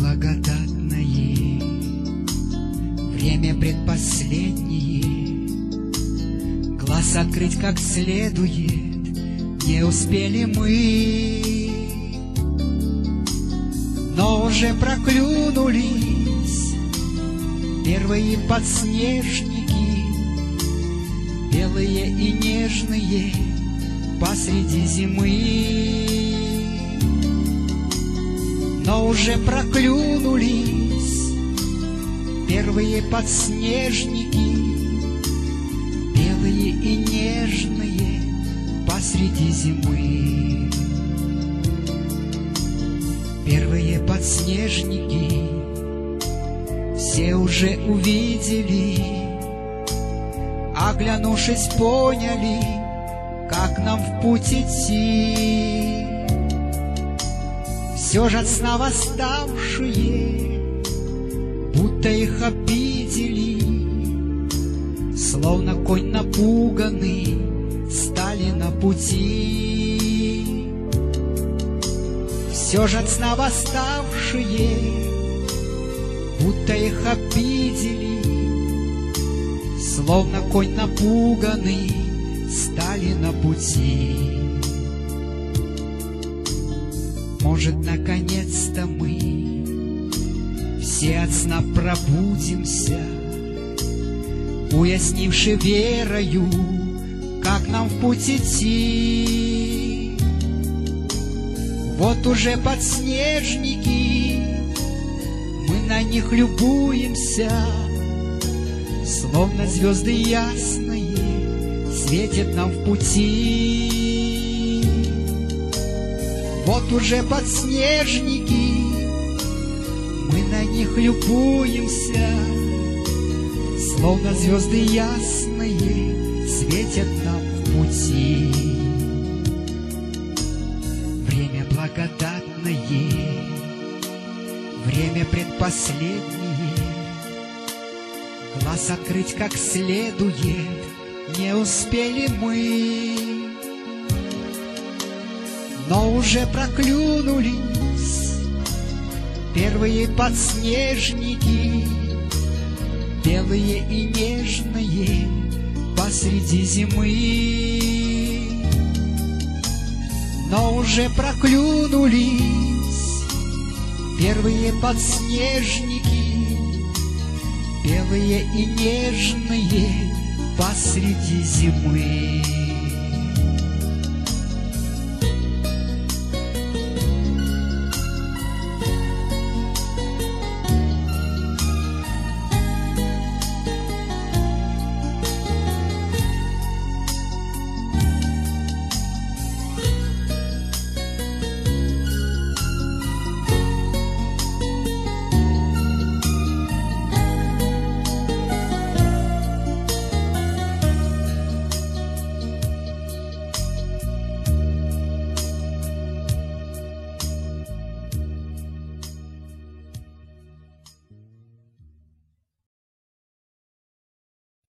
благодатное, время предпоследнее, глаз открыть как следует не успели мы, но уже проклюнулись первые подснежники, белые и нежные посреди зимы. Но уже проклюнулись первые подснежники, белые и нежные посреди зимы. Первые подснежники все уже увидели, оглянувшись, поняли, как нам в путь идти. Все же от сна восставшие, будто их обидели, словно конь напуганный, стали на пути. Все же от сна восставшие, будто их обидели, словно конь напуганный, стали на пути. Может, наконец-то мы все от сна пробудимся, уяснивши верою, как нам в путь идти. Вот уже подснежники, мы на них любуемся, словно звезды ясные светят нам в пути. Вот уже подснежники, мы на них любуемся, словно звезды ясные светят нам в пути. Время благодатное, время предпоследнее, глаз открыть как следует не успели мы, но уже проклюнулись первые подснежники, белые и нежные посреди зимы. Но уже проклюнулись первые подснежники, белые и нежные посреди зимы.